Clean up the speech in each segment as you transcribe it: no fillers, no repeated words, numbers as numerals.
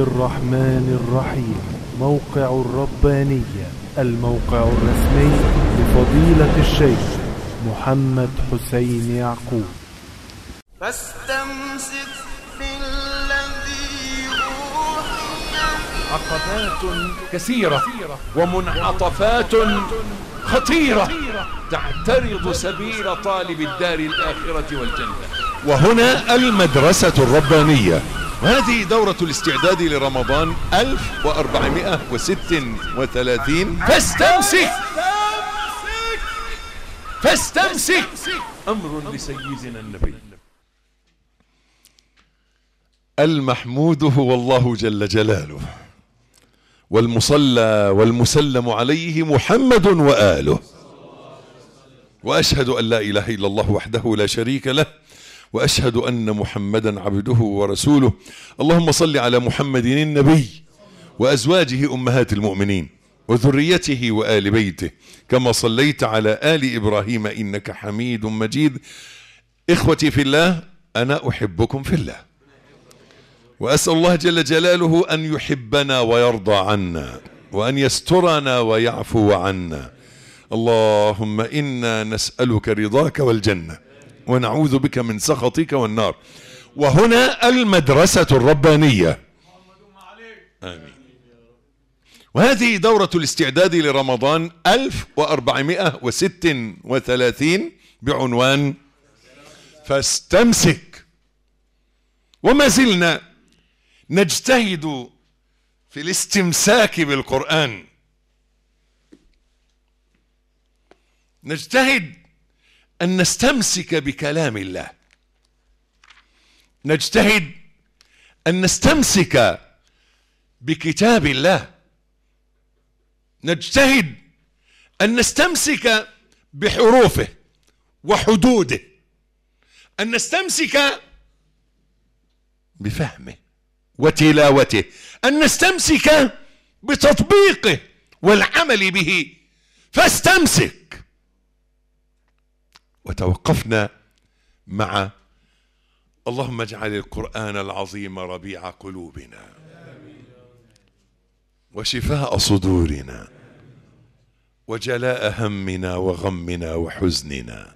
الرحمن الرحيم. موقع الربانية، الموقع الرسمي لفضيلة الشيخ محمد حسين يعقوب. فاستمسك بالذي أوحي. عقبات كثيرة ومنعطفات خطيرة تعترض سبيل طالب الدار الآخرة والجنة. وهنا المدرسة الربانية، وهذه دورة الاستعداد لرمضان 1436. فاستمسك أمر لسيدنا النبي. المحمود هو الله جل جلاله، والمصلى والمسلم عليه محمد وآله، وأشهد أن لا إله إلا الله وحده لا شريك له، وأشهد أن محمدا عبده ورسوله. اللهم صل على محمد النبي وأزواجه أمهات المؤمنين وذريته وآل بيته كما صليت على آل إبراهيم إنك حميد مجيد. إخوتي في الله، أنا أحبكم في الله، وأسأل الله جل جلاله أن يحبنا ويرضى عنا، وأن يسترنا ويعفو عنا. اللهم إنا نسألك رضاك والجنة، ونعوذ بك من سخطك والنار. وهنا المدرسة الربانية. آمين. وهذه دورة الاستعداد لرمضان 1436 بعنوان فاستمسك. وما زلنا نجتهد في الاستمساك بالقرآن، نجتهد أن نستمسك بكلام الله، نجتهد أن نستمسك بكتاب الله، نجتهد أن نستمسك بحروفه وحدوده، أن نستمسك بفهمه وتلاوته، أن نستمسك بتطبيقه والعمل به. فاستمسك. وتوقفنا مع اللهم اجعل القرآن العظيم ربيع قلوبنا وشفاء صدورنا وجلاء همنا وغمنا وحزننا.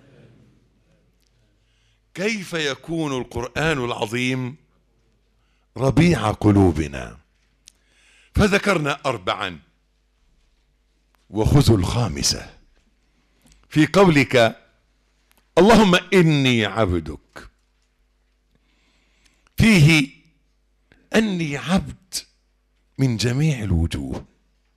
كيف يكون القرآن العظيم ربيع قلوبنا؟ فذكرنا 4 وخذوا الخامسة في قولك اللهم إني عبدك، فيه أني عبد من جميع الوجوه.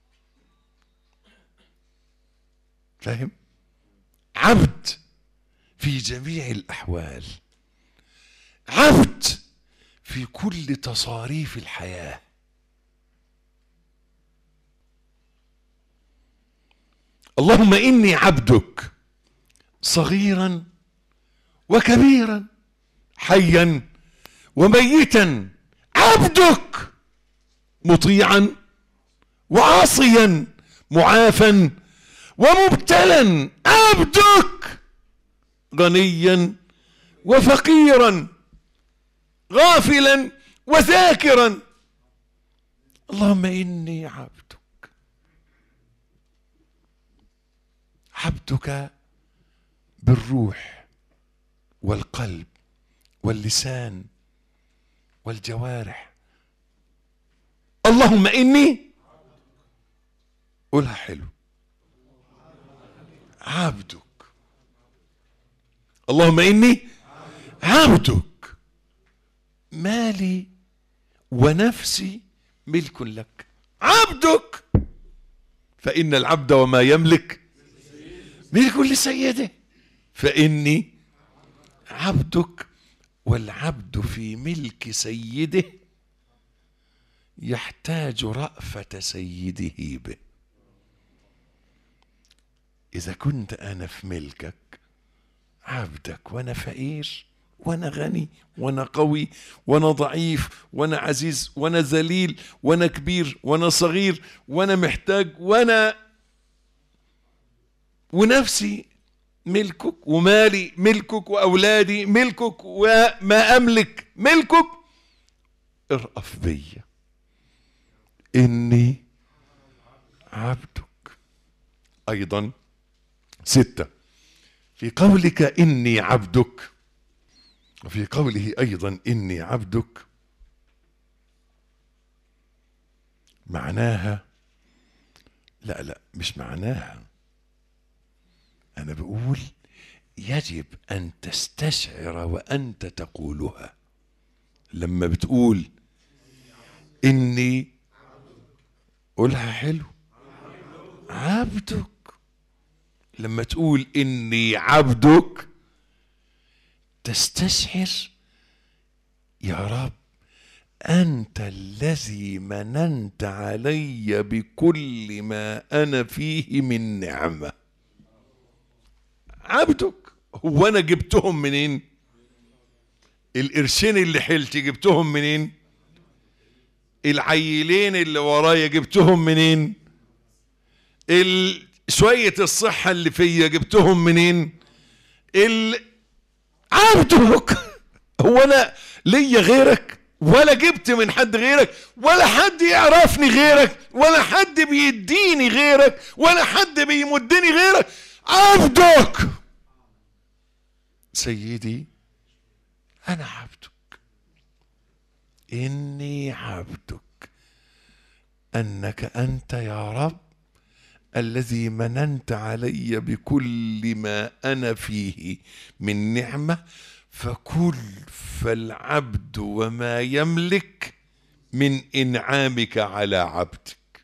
فاهم؟ عبد في جميع الأحوال، عبد في كل تصاريف الحياة. اللهم إني عبدك صغيرا وكبيرا، حيا وميتا، عبدك مطيعا وعاصيا، معافا ومبتلا، عبدك غنيا وفقيرا، غافلا وذاكرا. اللهم إني عبدك، عبدك بالروح والقلب واللسان والجوارح. اللهم إني، قولها حلو، عبدك. اللهم إني عبدك، مالي ونفسي ملك لك، عبدك. فإن العبد وما يملك ملك لسيده، فإني عبدك. والعبد في ملك سيده يحتاج رأفة سيده به. إذا كنت أنا في ملكك عبدك، وأنا فقير وأنا غني وأنا قوي وأنا ضعيف وأنا عزيز وأنا ذليل وأنا كبير وأنا صغير وأنا محتاج ونفسي ملكك، ومالي ملكك، وأولادي ملكك، وما أملك ملكك. ارأف بي إني عبدك. أيضا 6 في قولك إني عبدك، وفي قوله أيضا إني عبدك معناها، لا مش معناها، أنا بقول يجب أن تستشعر وأنت تقولها. لما بتقول إني، قولها حلو، عبدك. لما تقول إني عبدك تستشعر يا رب أنت الذي مننت علي بكل ما أنا فيه من نعمة. عبدك. هو أنا جبتهم منين؟ القرشين اللي حلتي جبتهم منين؟ العيلين اللي ورايا جبتهم منين؟ شوية الصحة اللي فيا جبتهم منين؟ عبدك. هو أنا ليا غيرك؟ ولا جبت من حد غيرك؟ ولا حد يعرفني غيرك؟ ولا حد بيديني غيرك؟ ولا حد بيمدني غيرك؟ عبدك سيدي، أنا عبدك، إني عبدك، أنك أنت يا رب الذي مننت علي بكل ما أنا فيه من نعمة، فالعبد وما يملك من إنعامك على عبدك،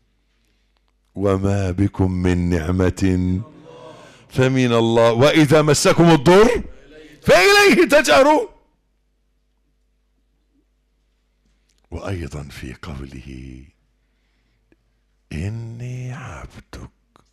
وما بكم من نعمة فمن الله، وإذا مسكم الضر فإليه تجأرون. وأيضا في قوله إني عبدك،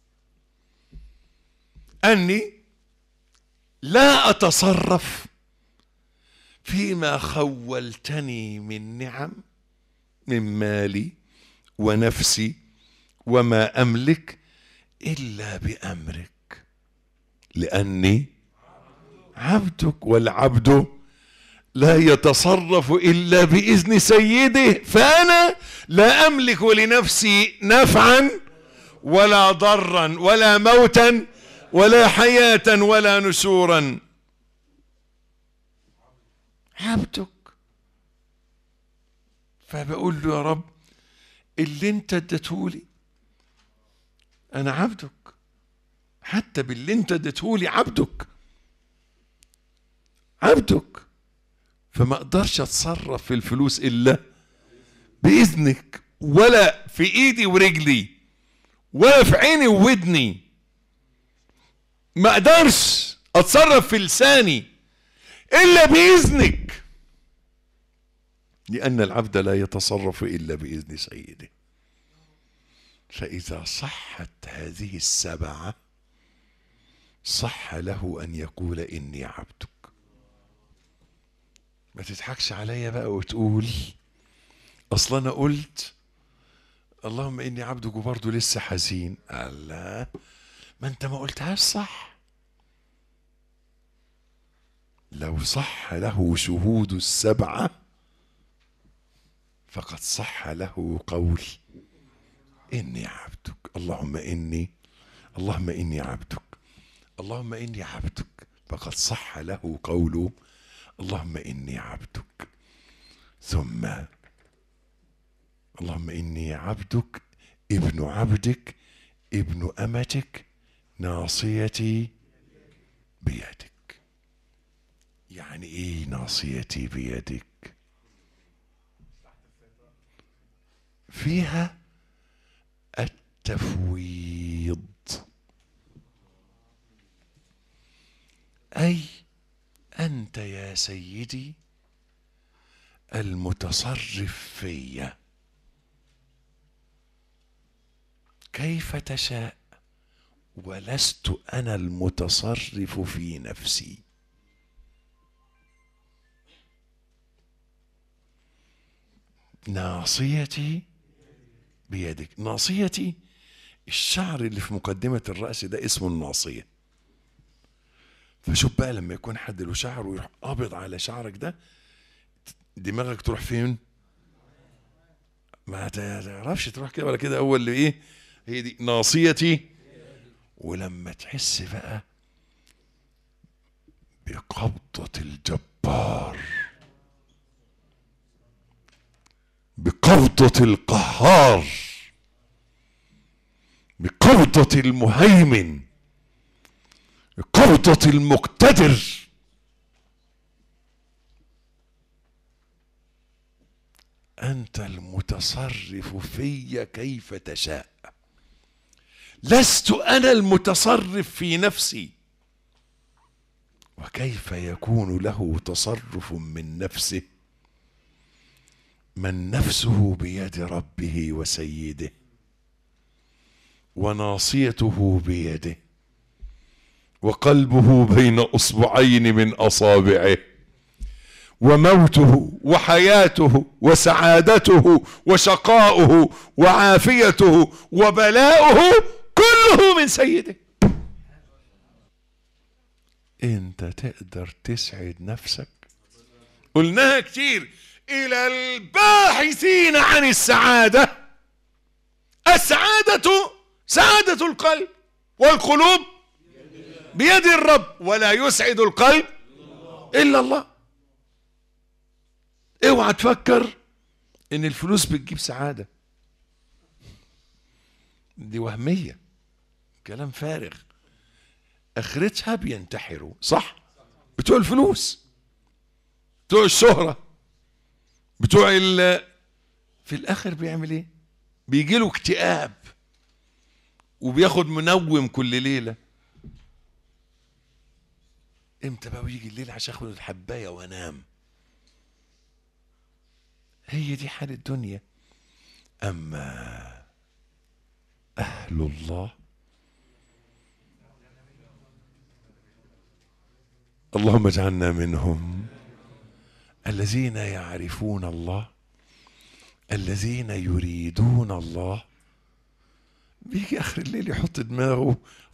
أني لا أتصرف فيما خولتني من نعم، من مالي ونفسي وما أملك، إلا بأمرك، لأني عبدك، والعبد لا يتصرف إلا بإذن سيده، فأنا لا أملك لنفسي نفعا ولا ضرا ولا موتا ولا حياة ولا نشورا. عبدك. فبقول له يا رب اللي انت اديتهولي انا عبدك، حتى باللي انت اديتهولي عبدك، عبدك. فما اقدرش اتصرف في الفلوس الا باذنك، ولا في ايدي ورجلي ولا في عيني وودني. ما اقدرش اتصرف في لساني الا باذنك، لان العبد لا يتصرف الا باذن سيده. فاذا صحت هذه السبعه صح له ان يقول اني عبدك. ما تضحكش عليا بقى وتقول اصل انا قلت اللهم اني عبدك وبرضه لسه حزين. الله، ما انت ما قلتهاش صح. لو صح له شهود السبعة فقد صح له قول إني عبدك. اللهم إني عبدك، اللهم إني عبدك، فقد صح له قول اللهم إني عبدك. ثم اللهم إني عبدك ابن عبدك ابن أمتك ناصيتي بيدك. يعني ايه ناصيتي بيدك؟ فيها التفويض، اي انت يا سيدي المتصرف في كيف تشاء، ولست انا المتصرف في نفسي. ناصيتي بيدك. ناصيتي الشعر اللي في مقدمة الرأس ده اسمه الناصية. فشوف بقى لما يكون حد له شعر ويروح قابض على شعرك ده، دماغك تروح فين؟ ما تعرفش تروح كده ولا كده. اول اللي ايه هي دي ناصيتي. ولما تحس بقى بقبضة الجبار، بقبضة القهار، بقبضة المهيمن، بقبضة المقتدر، أنت المتصرف في كيف تشاء، لست أنا المتصرف في نفسي. وكيف يكون له تصرف من نفسه من نفسه بيد ربه وسيده، وناصيته بيده، وقلبه بين أصبعين من أصابعه، وموته وحياته وسعادته وشقاؤه وعافيته وبلاؤه كله من سيده. انت تقدر تسعد نفسك؟ قلناها كتير. الى الباحثين عن السعادة، السعادة سعادة القلب، والقلوب بيد الرب، ولا يسعد القلب الا الله. اوعى تفكر ان الفلوس بتجيب سعادة، دي وهمية، كلام فارغ. اخرتها بينتحروا، صح؟ بتوع الفلوس، بتوع الشهرة، بتوع في الاخر بيعمل ايه؟ بيجي له اكتئاب وبياخد منوم كل ليلة. امتى بقى بيجي الليل عشان اخد الحباية وانام؟ هي دي حال الدنيا. اما اهل الله، اللهم اجعلنا منهم، الذين يعرفون الله، الذين يريدون الله. بيجي اخر الليل يحط دماغه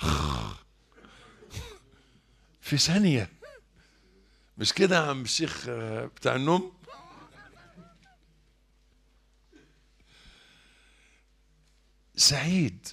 في ثانية. مش كده يا عم الشيخ بتاع النوم؟ سعيد.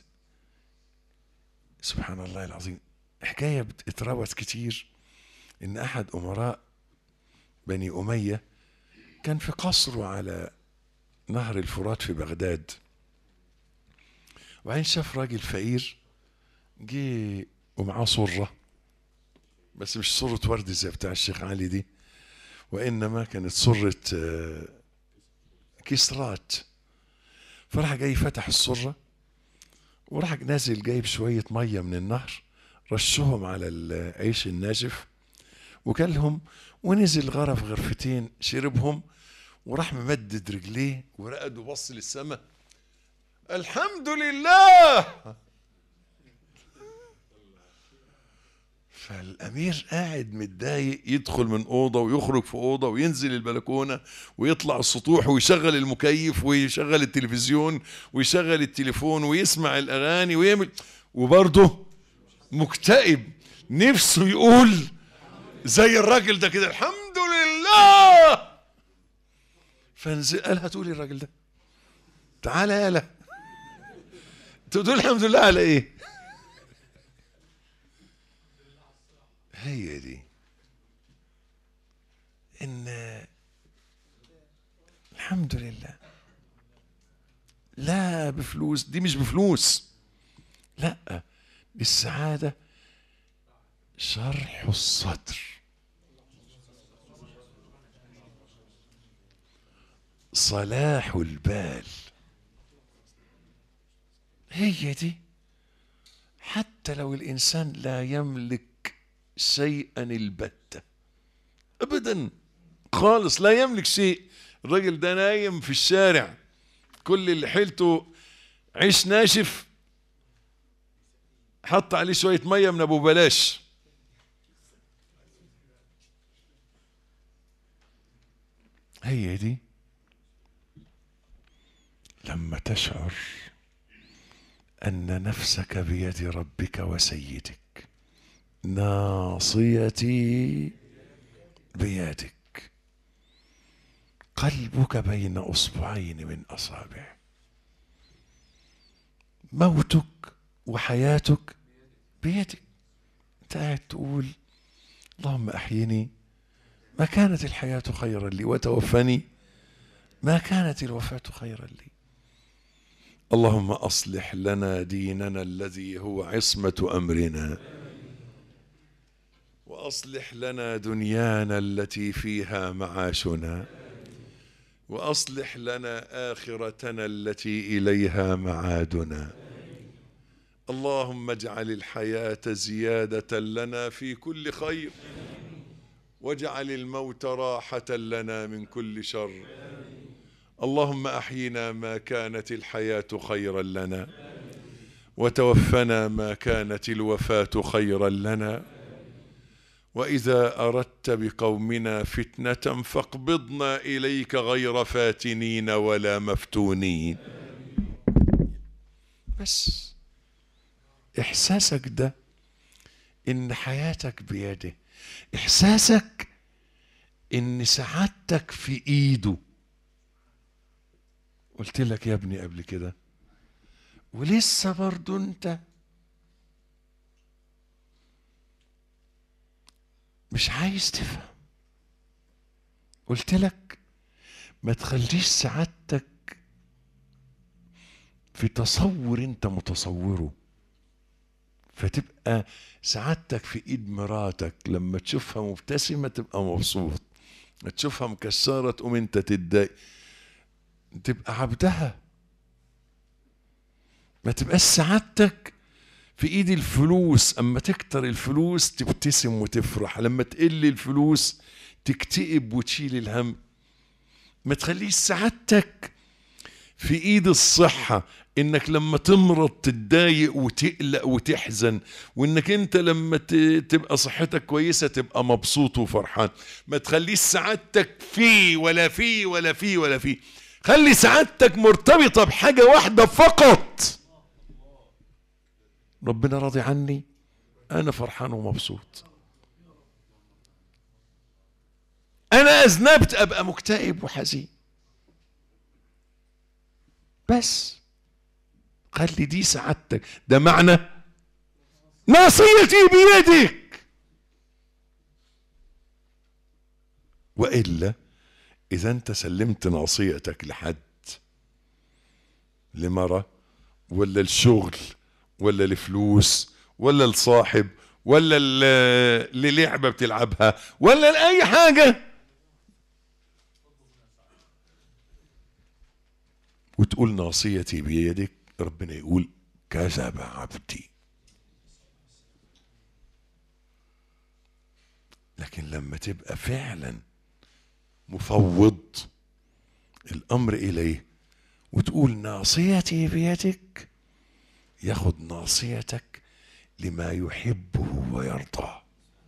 سبحان الله العظيم. حكاية اتروت كتير ان احد امراء بني امية كان في قصره على نهر الفرات في بغداد، وبعدين شاف راجل فقير جه ومعاه صرة، بس مش صرة ورد زي بتاع الشيخ علي دي، وإنما كانت صرة كسرات. فراح جاي فتح الصرة وراح نازل جايب شوية مية من النهر، رشهم على العيش الناشف وكلهم، ونزل غرف غرفتين شربهم، وراح ممدد رجليه ورقد وبص للسماء، الحمد لله. فالامير قاعد متضايق، يدخل من اوضه ويخرج في اوضه وينزل البلكونه ويطلع السطوح ويشغل المكيف ويشغل التلفزيون ويشغل التليفون ويسمع الاغاني ويعمل، وبرضه مكتئب، نفسه يقول زي الراجل ده كده الحمد لله. فنزل قال هتقولي الراجل ده تعالى يالا تقول الحمد لله على ايه؟ هي دي ان الحمد لله، لا بفلوس، دي مش بفلوس، لا، دي السعادة شرح الصدر، صلاح البال، هي دي. حتى لو الإنسان لا يملك شيئا البتة أبدا خالص، لا يملك شيء، الراجل ده نايم في الشارع، كل اللي حيلته عيش ناشف، حط عليه شوية مية من أبو بلاش، هي دي. لما تشعر أن نفسك بيد ربك وسيدك، ناصيتي بيدك، وقلبك بين أصبعين من أصابعه. موتك وحياتك بيدك. انت قاعد تقول اللهم أحيني ما كانت الحياة خيرا لي، وتوفني ما كانت الوفاة خيرا لي. اللهم أصلح لنا ديننا الذي هو عصمة أمرنا، وأصلح لنا دنيانا التي فيها معاشنا، وأصلح لنا آخرتنا التي إليها معادنا. اللهم اجعل الحياة زيادة لنا في كل خير، واجعل الموت راحة لنا من كل شر. اللهم أحينا ما كانت الحياة خيرا لنا، وتوفنا ما كانت الوفاة خيرا لنا. وإذا أردت بقومنا فتنة فاقبضنا إليك غير فاتنين ولا مفتونين. بس إحساسك ده إن حياتك بيده، إحساسك إن سعادتك في إيده. قلت لك يا ابني قبل كده ولسه برضو انت مش عايز تفهم. قلت لك ما تخليش سعادتك في تصور انت متصوره، فتبقى سعادتك في ايد مراتك. لما تشوفها مبتسمة تبقى مبسوط، تشوفها مكسرة تقوم انت تتضايق، تبقى عبدها. ما تبقاش سعادتك في ايد الفلوس. اما تكتر الفلوس تبتسم وتفرح، لما تقل الفلوس تكتئب وتشيل الهم. ما تخليش سعادتك في ايد الصحة، انك لما تمرض تتضايق وتقلق وتحزن، وانك انت لما تبقى صحتك كويسة تبقى مبسوط وفرحان. ما تخليش سعادتك في ولا في ولا في ولا في. خلي سعادتك مرتبطة بحاجة واحدة فقط. ربنا راضي عني، أنا فرحان ومبسوط. أنا أذنبت أبقى مكتئب وحزين. بس خلي دي سعادتك. ده معنى ناصيتي بيدك. وإلا إذا أنت سلمت ناصيتك لحد، لمرة ولا الشغل ولا الفلوس ولا الصاحب ولا للعبة بتلعبها ولا لأي حاجة، وتقول ناصيتي بيدك، ربنا يقول كذب عبدي. لكن لما تبقى فعلا مفوض الأمر إليه وتقول ناصيتي بيدك، ياخد ناصيتك لما يحبه ويرضاه.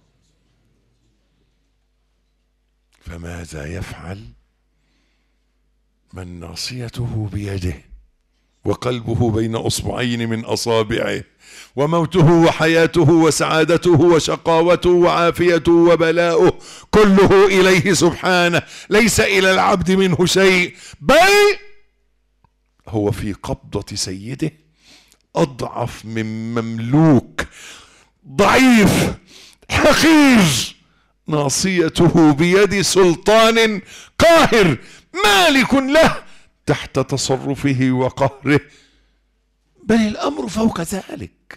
فماذا يفعل من ناصيته بيده وقلبه بين أصبعين من أصابعه، وموته وحياته وسعادته وشقاوته وعافيته وبلاؤه كله إليه سبحانه، ليس إلى العبد منه شيء، بل هو في قبضة سيده، أضعف من مملوك ضعيف حقير، ناصيته بيد سلطان قاهر مالك له تحت تصرفه وقهره. بل الأمر فوق ذلك،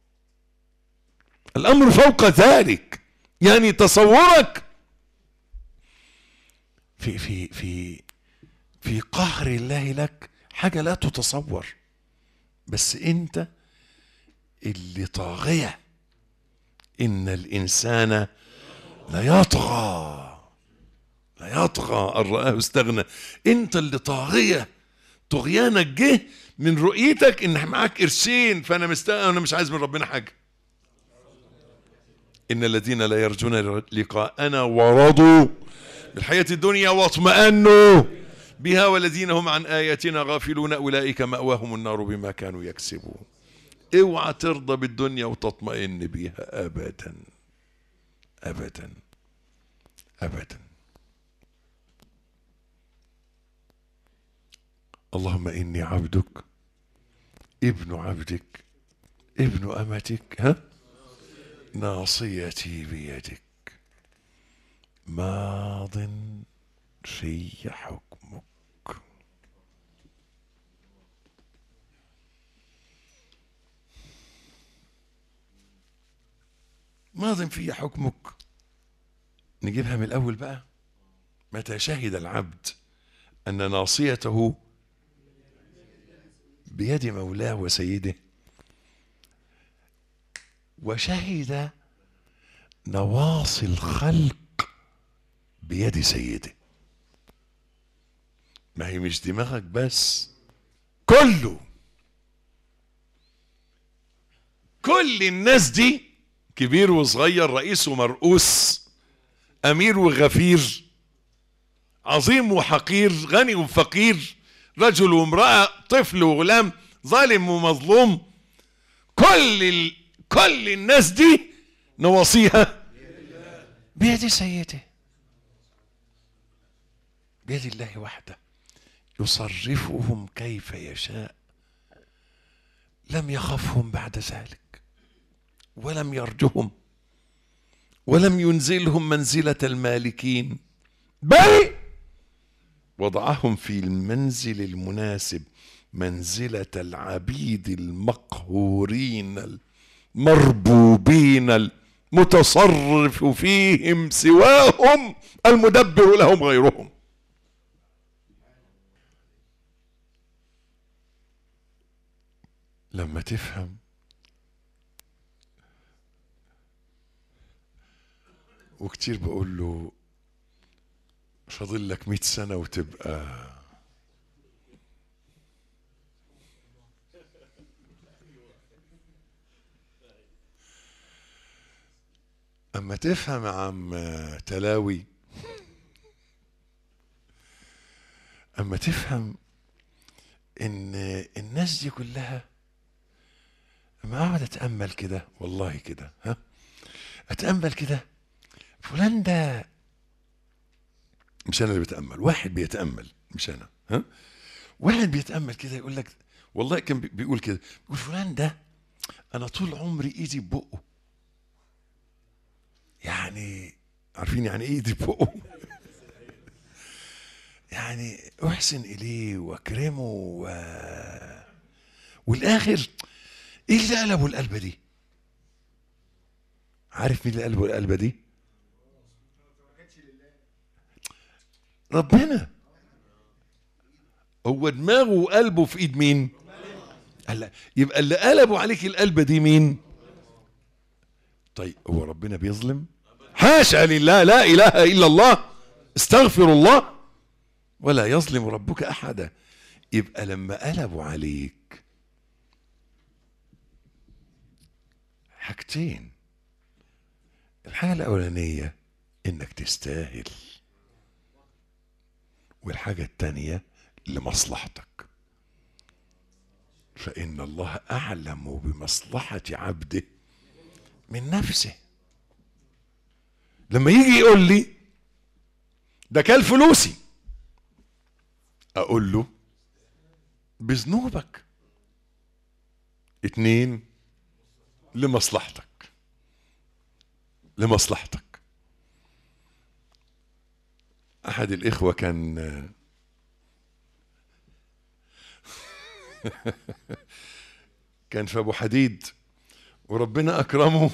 الأمر فوق ذلك. يعني تصورك في قهر الله لك حاجة لا تتصور، بس انت اللي طاغية. إن الإنسان ليطغى أن رآه استغنى. انت اللي طاغية. طغيانك جه من رؤيتك ان معاك قرشين، فانا مستغنى، انا مش عايز من ربنا حاجة. ان الذين لا يرجون لقاءنا ورضوا بالحياة الدنيا واطمأنوا بها والذين هم عن آياتنا غافلون أولئك مأواهم النار بما كانوا يكسبون. اوعى ترضى بالدنيا وتطمئن بها أبدا أبدا أبدا. اللهم إني عبدك ابن عبدك ابن أمتك ناصيتي بيدك ماض في حكمك. ماض في حكمك. نجيبها من الأول بقى. متى شهد العبد أن ناصيته بيد مولاه وسيده، وشهد نواصي الخلق بيد سيده. ما هي مش دماغك بس، كله، كل الناس دي، كبير وصغير، رئيس ومرؤوس، أمير وغفير، عظيم وحقير، غني وفقير، رجل وامرأة، طفل وغلام، ظالم ومظلوم، كل الناس دي نواصيها بيد سيده، بيد الله وحده، يصرفهم كيف يشاء. لم يخفهم بعد ذلك، ولم يرجهم، ولم ينزلهم منزلة المالكين، بل وضعهم في المنزل المناسب، منزلة العبيد المقهورين المربوبين المتصرف فيهم سواهم، المدبر لهم غيرهم. لما تفهم وكتير بقول له فاضل لك 100 سنة وتبقى اما تفهم يا عم تلاوي، اما تفهم ان الناس دي كلها، اما اقعد اتأمل كده، والله كده اتأمل كده، فلان ده، مش انا اللي بتأمل، واحد بيتأمل، مش انا، واحد بيتأمل كده يقول لك، والله كان بيقول كده، بيقول فلان ده انا طول عمري ايدي ببقه. يعني عارفين يعني ايه ايدي ببقه؟ يعني احسن اليه واكرمه والاخر ايه اللي قلبه القلبه دي؟ عارف مين اللي قلبه القلبه دي؟ ربنا. هو دماغه وقلبه في ايد مين؟ هلا يبقى اللي قلبوا عليك القلبه دي مين؟ طيب هو ربنا بيظلم؟ حاشا لله، لا اله الا الله، استغفر الله، ولا يظلم ربك احدا. يبقى لما قلبوا عليك حاجتين، الحاجه الاولانيه انك تستاهل، والحاجه الثانيه لمصلحتك. فإن الله أعلم بمصلحة عبده من نفسه. لما يجي يقول لي ده كل فلوسي، أقول له بذنوبك. 2 لمصلحتك، لمصلحتك. أحد الإخوة كان كان في ابو حديد، وربنا اكرمه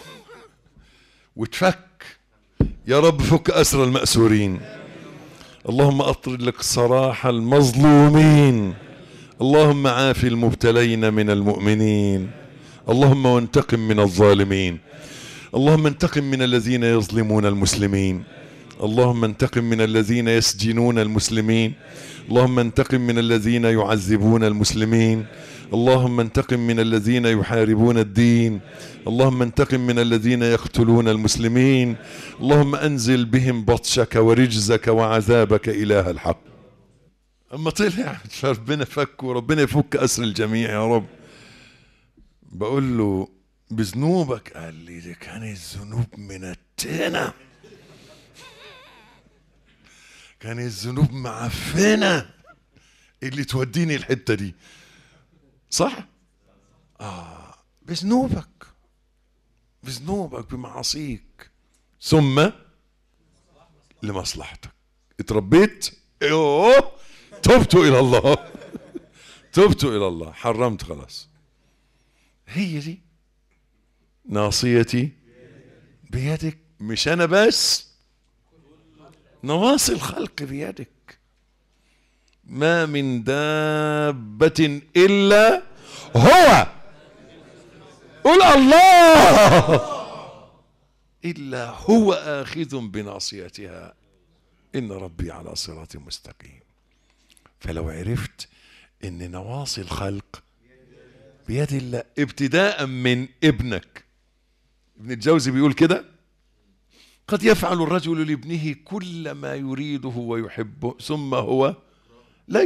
وتفك. يا رب فك اسر المأسورين، اللهم اطرد لك سراح المظلومين، اللهم عافي المبتلين من المؤمنين، اللهم وانتقم من الظالمين، اللهم انتقم من الذين يظلمون المسلمين، اللهم انتقم من الذين يسجنون المسلمين، اللهم انتقم من الذين يعذبون المسلمين، اللهم انتقم من الذين يحاربون الدين، اللهم انتقم من الذين يقتلون المسلمين، اللهم انزل بهم بطشك ورجزك وعذابك إله الحق. اما طلع ربنا فك، وربنا يفك أسر الجميع يا رب. بقول له بذنوبك، قال لي دي كانت ذنوب من التانة، كانت ذنوب معفنة، اللي توديني الحتة دي، صح؟ بذنوبك بمعاصيك، ثم لمصلحتك. اتربيت، تبت إلى الله تبت إلى الله، حرمت خلاص. هي دي ناصيتي بيدك، مش أنا بس، نواصي الخلق بيدك. ما من دابة إلا هو، قل الله، إلا هو آخذ بناصيتها، إن ربي على صراط مستقيم. فلو عرفت إن نواصي الخلق بيد الله، ابتداء من ابنك. ابن الجوزي بيقول كده: قد يفعل الرجل لابنه كل ما يريده ويحبه، ثم هو لا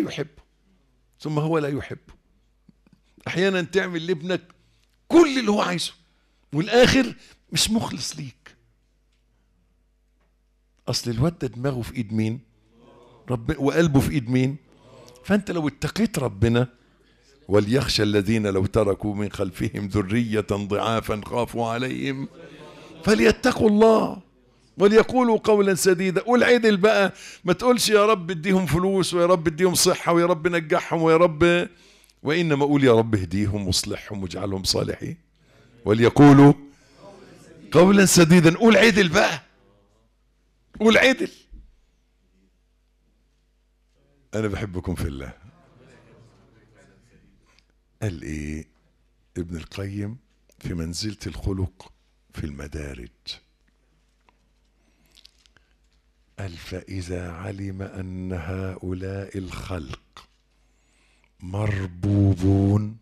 يحبه. احيانا تعمل لابنك كل اللي هو عايزه، والاخر مش مخلص ليك. اصل الواد ده دماغه في ايد مين؟ رب، وقلبه في ايد مين؟ فانت لو اتقيت ربنا: وليخشى الذين لو تركوا من خلفهم ذرية ضعافا خافوا عليهم فليتقوا الله وليقولوا قولا سديدا. قول عدل بقى، ما تقولش يا رب اديهم فلوس، ويا رب اديهم صحة، ويا رب نجحهم، ويا رب، وإنما قول يا رب اهديهم واصلحهم واجعلهم صالحين وليقولوا قولا سديدا. قول عدل بقى، قول عدل. أنا بحبكم في الله. قال إيه ابن القيم في منزلة الخلق في المدارج؟ قال: فإذا علم أن هؤلاء الخلق مربوبون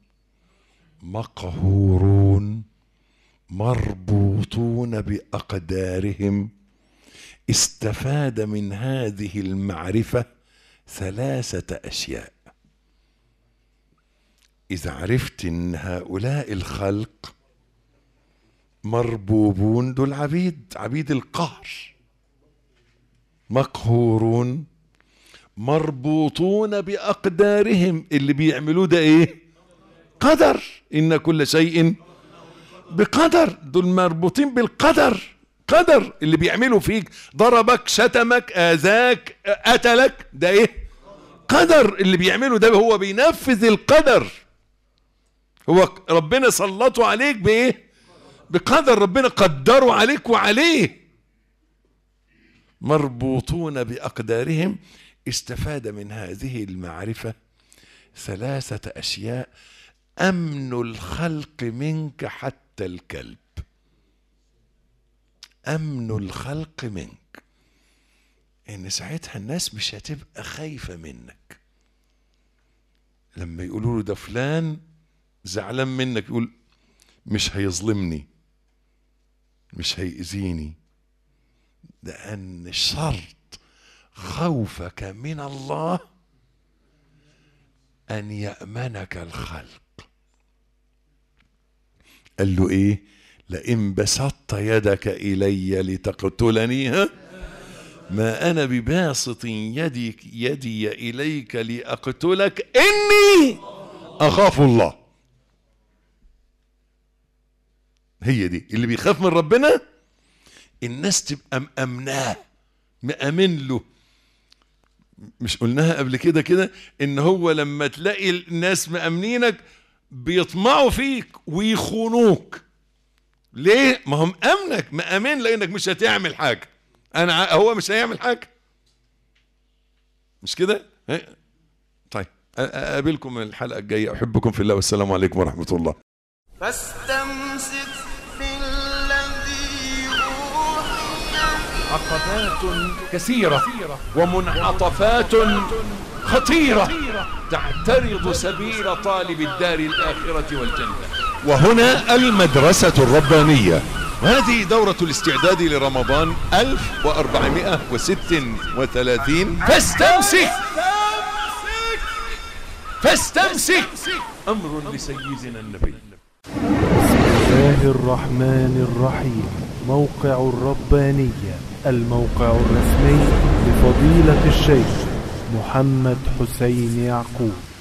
مقهورون مربوطون بأقدارهم، استفاد من هذه المعرفة 3 أشياء. إذا عرفت أن هؤلاء الخلق مربوبون، دول عبيد القهر، مقهورون مربوطون بأقدارهم، اللي بيعملوه ده إيه؟ قدر، إن كل شيء بقدر. دول مربوطين بالقدر، قدر. اللي بيعملوا فيك، ضربك، شتمك، آذاك، قتلك، ده إيه؟ قدر. اللي بيعمله ده هو بينفذ القدر. هو ربنا سلطه عليك بإيه؟ بقدر، ربنا قدره عليك وعليه. مربوطون بأقدارهم، استفاد من هذه المعرفة 3 أشياء: أمن الخلق منك حتى الكلب. أمن الخلق منك، إن ساعتها الناس مش هتبقى خايفة منك. لما يقولوا له ده فلان زعلان منك، يقول مش هيظلمني، مش هيأذيني، لأن شرط خوفك من الله أن يأمنك الخلق. قال له إيه؟ لئن بسطت يدك إلي لتقتلني ما أنا بباسط يدي إليك لأقتلك إني أخاف الله. هي دي اللي بيخاف من ربنا، الناس تبقى مأمناه، مأمن له. مش قلناها قبل كده ان هو لما تلاقي الناس مأمنينك بيطمعوا فيك ويخونوك. ليه؟ ما هم أمنك مأمن لانك مش هتعمل حاجة. هو مش هيعمل حاجة، مش كده؟ طيب، اقابلكم الحلقة الجاية. احبكم في الله، والسلام عليكم ورحمة الله. فاستمسك بالذي أوحي. عقبات كثيرة ومنعطفات خطيرة تعترض سبيل طالب الدار الآخرة والجنة. وهنا المدرسة الربانية، وهذه دورة الاستعداد لرمضان 1436. فاستمسك أمر لسيدنا النبي. بسم الله الرحمن الرحيم. موقع الربانية، الموقع الرسمي لفضيلة الشيخ محمد حسين يعقوب.